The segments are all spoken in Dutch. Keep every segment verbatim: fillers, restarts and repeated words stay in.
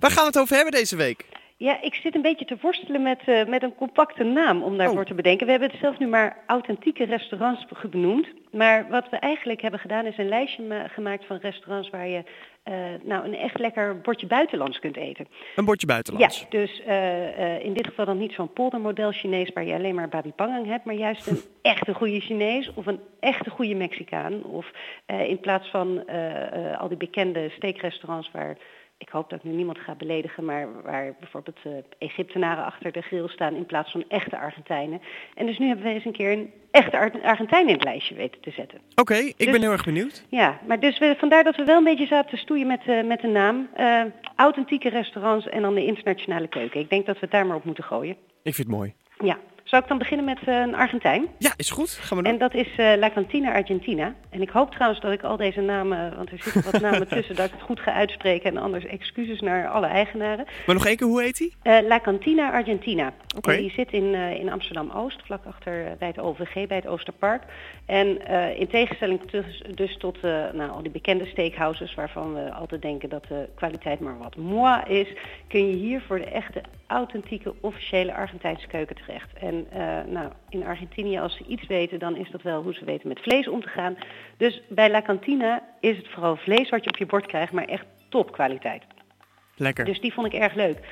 Waar gaan we het over hebben deze week? Ja, ik zit een beetje te worstelen met, uh, met een compacte naam om daarvoor oh. te bedenken. We hebben het zelf nu maar authentieke restaurants benoemd. Maar wat we eigenlijk hebben gedaan is een lijstje ma- gemaakt van restaurants waar je uh, nou een echt lekker bordje buitenlands kunt eten. Een bordje buitenlands? Ja, dus uh, uh, in dit geval dan niet zo'n poldermodel Chinees waar je alleen maar babi pangang hebt. Maar juist een echte goede Chinees of een echte goede Mexicaan. Of uh, in plaats van uh, uh, al die bekende steakrestaurants waar... Ik hoop dat ik nu niemand ga beledigen, maar waar bijvoorbeeld uh, Egyptenaren achter de grill staan in plaats van echte Argentijnen. En dus nu hebben we eens een keer een echte Ar- Argentijn in het lijstje weten te zetten. Oké, okay, ik dus, ben heel erg benieuwd. Ja, maar dus we, vandaar dat we wel een beetje zaten te stoeien met, uh, met de naam. Uh, authentieke restaurants en dan de internationale keuken. Ik denk dat we het daar maar op moeten gooien. Ik vind het mooi. Ja. Zou ik dan beginnen met uh, een Argentijn? Ja, is goed. Gaan we doen. En dat is uh, La Cantina Argentina. En ik hoop trouwens dat ik al deze namen, want er zitten wat namen tussen, dat ik het goed ga uitspreken. En anders excuses naar alle eigenaren. Maar nog één keer, hoe heet die? Uh, La Cantina Argentina. Okay. En die zit in, uh, in Amsterdam-Oost, vlak achter uh, bij het O V G, bij het Oosterpark. En uh, in tegenstelling dus, dus tot uh, nou, al die bekende steakhouses, waarvan we altijd denken dat de kwaliteit maar wat moi is, kun je hier voor de echte, authentieke, officiële Argentijnse keuken terecht. En uh, nou, in Argentinië, als ze iets weten, dan is dat wel hoe ze weten met vlees om te gaan. Dus bij La Cantina is het vooral vlees wat je op je bord krijgt, maar echt topkwaliteit. Lekker. Dus die vond ik erg leuk.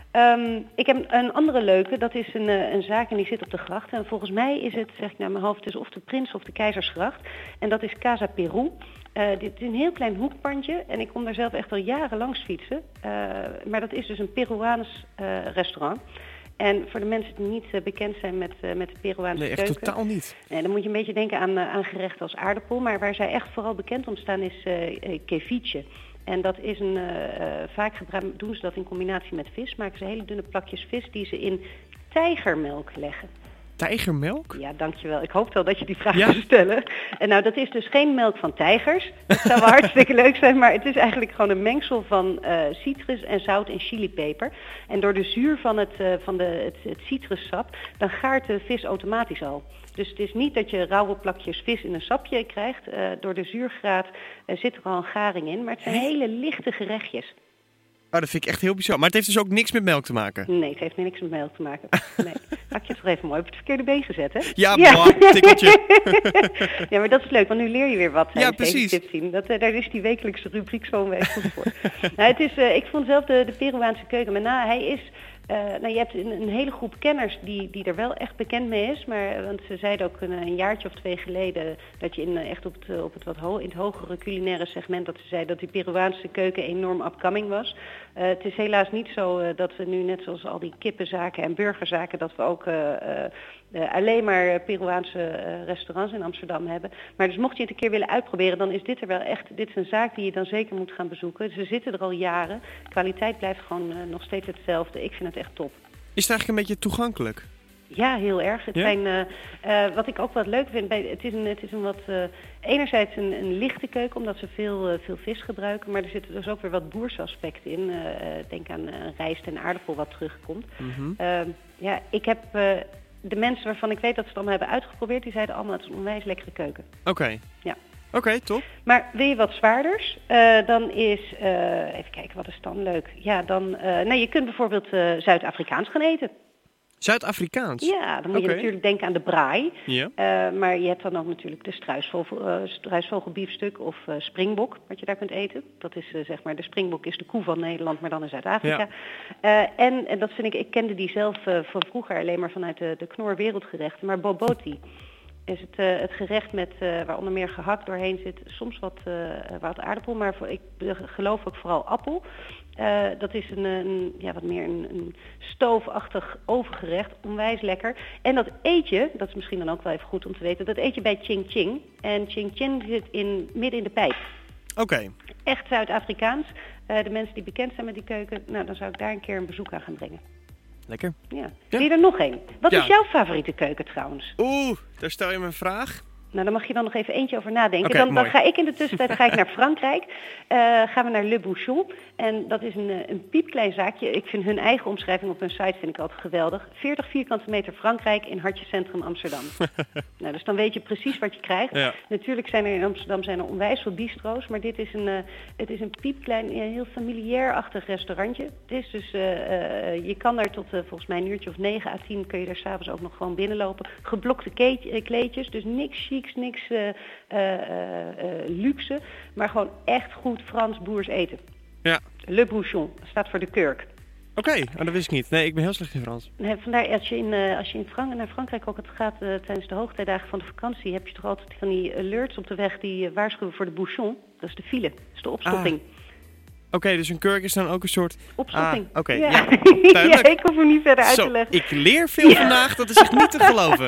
Um, ik heb een andere leuke, dat is een, een zaak en die zit op de gracht. En volgens mij is het, zeg ik naar mijn hoofd, dus of de Prins of de Keizersgracht. En dat is Casa Peru. Uh, dit is een heel klein hoekpandje en ik kom daar zelf echt al jaren langs fietsen. Uh, maar dat is dus een Peruaans uh, restaurant. En voor de mensen die niet uh, bekend zijn met, uh, met de Peruaanse nee, echt keuken... totaal niet. Nee, dan moet je een beetje denken aan, uh, aan gerechten als aardappel. Maar waar zij echt vooral bekend om staan is uh, uh, ceviche. En dat is een, uh, uh, vaak gebruik, doen ze dat in combinatie met vis. Maken ze hele dunne plakjes vis die ze in tijgermelk leggen. Tijgermelk? Ja, dankjewel. Ik hoop wel dat je die vraag ja. kunt stellen. En nou, dat is dus geen melk van tijgers. Dat zou wel hartstikke leuk zijn, maar het is eigenlijk gewoon een mengsel van uh, citrus en zout en chilipeper. En door de zuur van het, uh, van de, het, het citrussap, dan gaart de vis automatisch al. Dus het is niet dat je rauwe plakjes vis in een sapje krijgt. Uh, door de zuurgraad uh, zit er al een garing in, maar het zijn hele lichte gerechtjes. Oh, dat vind ik echt heel bizar. Maar het heeft dus ook niks met melk te maken? Nee, het heeft niks met melk te maken. Nee. Had je het toch even mooi op het verkeerde been gezet, hè? Ja, ja. Boah, tikkeltje. Ja, maar dat is leuk, want nu leer je weer wat. Ja, precies. Tips zien. Dat, uh, daar is die wekelijkse rubriek zo'n week goed voor. Nou, het is, uh, ik vond zelf de, de Peruaanse keuken, maar nou, hij is... Uh, nou, je hebt een, een hele groep kenners die, die er wel echt bekend mee is. Maar, want ze zeiden ook een, een jaartje of twee geleden dat je in, echt op het, op het wat ho- in het hogere culinaire segment, dat ze zeiden dat die Peruaanse keuken enorm upcoming was. Uh, het is helaas niet zo uh, dat we nu net zoals al die kippenzaken en burgerzaken, dat we ook uh, uh, uh, alleen maar Peruaanse uh, restaurants in Amsterdam hebben. Maar dus mocht je het een keer willen uitproberen, dan is dit er wel echt, dit is een zaak die je dan zeker moet gaan bezoeken. Ze zitten er al jaren. De kwaliteit blijft gewoon uh, nog steeds hetzelfde. Ik vind het echt top. Is het eigenlijk een beetje toegankelijk? Ja, heel erg. Het ja? zijn, uh, uh, wat ik ook wat leuk vind, bij, het is een, het is een wat, uh, enerzijds een, een lichte keuken, omdat ze veel, uh, veel vis gebruiken, maar er zitten dus ook weer wat boerse aspecten in. Uh, denk aan uh, rijst en aardappel wat terugkomt. Mm-hmm. Uh, ja, ik heb uh, de mensen waarvan ik weet dat ze het allemaal hebben uitgeprobeerd, die zeiden allemaal, het is een onwijs lekkere keuken. Oké. Okay. Ja. Oké, okay, top. Maar wil je wat zwaarders, uh, dan is, uh, even kijken, wat is dan leuk? Ja, dan, uh, nou, je kunt bijvoorbeeld uh, Zuid-Afrikaans gaan eten. Zuid-Afrikaans? Ja, dan moet okay. je natuurlijk denken aan de braai. Ja. Uh, maar je hebt dan ook natuurlijk de struisvogel, uh, struisvogelbiefstuk of uh, springbok, wat je daar kunt eten. Dat is uh, zeg maar, de springbok is de koe van Nederland, maar dan in Zuid-Afrika. Ja. Uh, en, en dat vind ik, ik kende die zelf uh, van vroeger alleen maar vanuit de, de Knor wereldgerechten, maar boboti is het, uh, het gerecht met, uh, waar onder meer gehakt doorheen zit, soms wat, uh, wat aardappel, maar voor, ik geloof ook vooral appel. Uh, dat is een, een, ja, wat meer een, een stoofachtig overgerecht, onwijs lekker. En dat eet je, dat is misschien dan ook wel even goed om te weten, dat eet je bij Ching Ching. En Ching Ching zit in, midden in de pijp. Oké. Okay. Echt Zuid-Afrikaans. Uh, de mensen die bekend zijn met die keuken, nou dan zou ik daar een keer een bezoek aan gaan brengen. Lekker. Ja. Zie je er nog één? Wat ja. is jouw favoriete keuken trouwens? Oeh, daar stel je me een vraag. Nou, daar mag je dan nog even eentje over nadenken. Okay, dan, dan ga ik in de tussentijd ga ik naar Frankrijk. Uh, gaan we naar Le Bouchon. En dat is een, een piepklein zaakje. Ik vind hun eigen omschrijving op hun site vind ik altijd geweldig. veertig vierkante meter Frankrijk in hartje centrum Amsterdam. Nou, dus dan weet je precies wat je krijgt. Ja. Natuurlijk zijn er in Amsterdam zijn er onwijs veel bistro's. Maar dit is een, uh, het is een piepklein, uh, heel familiair-achtig restaurantje. Het is dus, uh, uh, je kan daar tot uh, volgens mij een uurtje of negen à tien kun je daar s'avonds ook nog gewoon binnenlopen. Geblokte ke- kleedjes, dus niks chics, niks uh, uh, uh, uh, luxe. Maar gewoon echt goed Frans boers eten. Ja. Le Bouchon, dat staat voor de kurk. Oké, okay, oh, dat wist ik niet. Nee, ik ben heel slecht in Frans. Nee, vandaar, als je, in, uh, als je in Frank- naar Frankrijk ook het gaat uh, tijdens de hoogtijdagen van de vakantie, heb je toch altijd van die alerts op de weg die uh, waarschuwen voor de bouchon. Dat is de file, dat is de opstopping. Ah. Oké, okay, dus een kurk is dan ook een soort... Opstopping. Ah, oké. Ja. Ja, ja, ik hoef er niet verder uit Zo, te leggen. Ik leer veel ja. vandaag, dat is echt niet te geloven.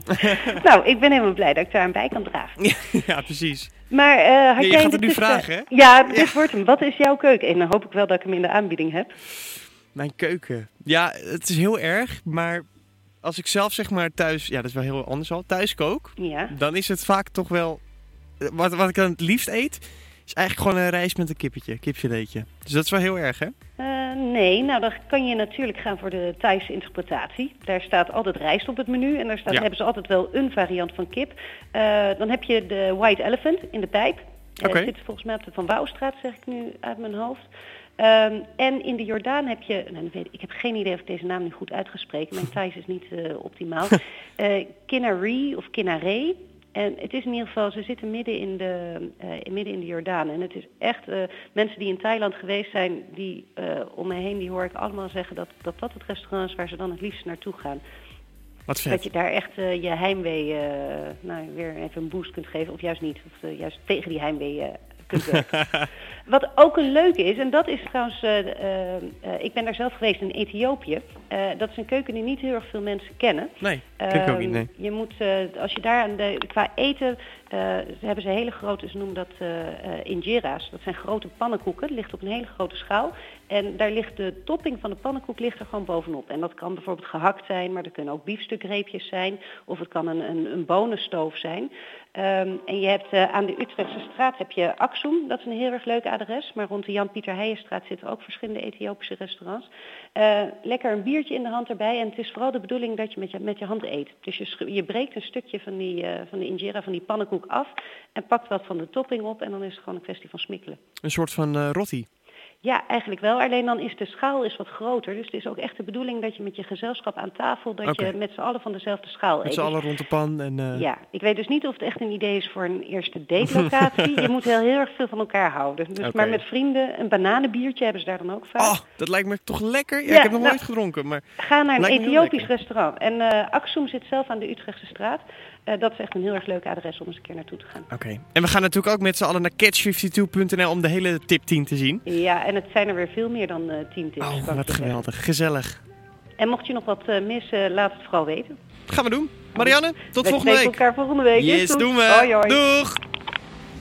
Nou, ik ben helemaal blij dat ik daar aan bij kan dragen. Ja, ja precies. Maar uh, had ja, je jij gaat het nu tussen... vragen, hè? Ja, dit ja. wordt hem. Wat is jouw keuken? En dan hoop ik wel dat ik hem in de aanbieding heb. Mijn keuken? Ja, het is heel erg, maar als ik zelf zeg maar thuis... Ja, dat is wel heel anders al. Thuis kook, ja. dan is het vaak toch wel... Wat, wat ik dan het liefst eet, is eigenlijk gewoon een rijst met een kippetje, kipfileetje. Dus dat is wel heel erg, hè? Uh, nee, nou dan kan je natuurlijk gaan voor de Thaise interpretatie. Daar staat altijd rijst op het menu en daar staat, ja. hebben ze altijd wel een variant van kip. Uh, dan heb je de White Elephant in de pijp. Uh, okay. zit volgens mij op de Van Wouwstraat, zeg ik nu uit mijn hoofd. Um, en in de Jordaan heb je, nou, weet ik, ik heb geen idee of ik deze naam nu goed uitgesproken. Mijn Thais is niet uh, optimaal. uh, Kinaree of Kinaree. En het is in ieder geval, ze zitten midden in de, uh, midden in de Jordaan. En het is echt, uh, mensen die in Thailand geweest zijn, die uh, om me heen, die hoor ik allemaal zeggen dat, dat dat het restaurant is waar ze dan het liefst naartoe gaan. Wat vet. Dat je daar echt uh, je heimwee, uh, nou, weer even een boost kunt geven, of juist niet. Of uh, juist tegen die heimwee uh, kunt werken. Wat ook een leuke is, en dat is trouwens, uh, uh, uh, ik ben daar zelf geweest in Ethiopië. Uh, dat is een keuken die niet heel erg veel mensen kennen. Nee, ken ik ook niet, nee. Je moet, uh, als je daar aan de, qua eten, uh, ze hebben ze hele grote, ze noemen dat uh, uh, injera's. Dat zijn grote pannenkoeken, het ligt op een hele grote schaal. En daar ligt de topping van de pannenkoek ligt er gewoon bovenop. En dat kan bijvoorbeeld gehakt zijn, maar er kunnen ook biefstukreepjes zijn. Of het kan een, een, een bonenstoof zijn. Um, en je hebt uh, aan de Utrechtse straat heb je Aksum, dat is een heel erg leuk adres. Maar rond de Jan-Pieter Heijenstraat zitten ook verschillende Ethiopische restaurants. Uh, lekker een biertje in de hand erbij. En het is vooral de bedoeling dat je met je, met je hand eet. Dus je, je breekt een stukje van, die, uh, van de injera, van die pannenkoek af. En pakt wat van de topping op. En dan is het gewoon een kwestie van smikkelen. Een soort van uh, rotti. Ja, eigenlijk wel. Alleen dan is de schaal is wat groter. Dus het is ook echt de bedoeling dat je met je gezelschap aan tafel, dat okay. je met z'n allen van dezelfde schaal eet. Met z'n allen rond de pan. En, uh... Ja, ik weet dus niet of het echt een idee is voor een eerste date-locatie. Je moet heel, heel erg veel van elkaar houden. Dus okay. Maar met vrienden, een bananenbiertje hebben ze daar dan ook vaak. Oh, dat lijkt me toch lekker? Ja, ja, ik heb nog nou, nooit gedronken. Maar ga naar een Ethiopisch restaurant. En uh, Aksum zit zelf aan de Utrechtse straat. Uh, dat is echt een heel erg leuk adres om eens een keer naartoe te gaan. Oké. Okay. En we gaan natuurlijk ook met z'n allen naar catch vijfentwintig punt n l om de hele tip tien te zien. Ja, en het zijn er weer veel meer dan uh, tien tips. Oh, wat geweldig. Zeggen. Gezellig. En mocht je nog wat uh, missen, laat het vooral weten. Dat gaan we doen. Marianne, tot we volgende week. We elkaar volgende week. Yes, doen we. Hoi, hoi. Doeg!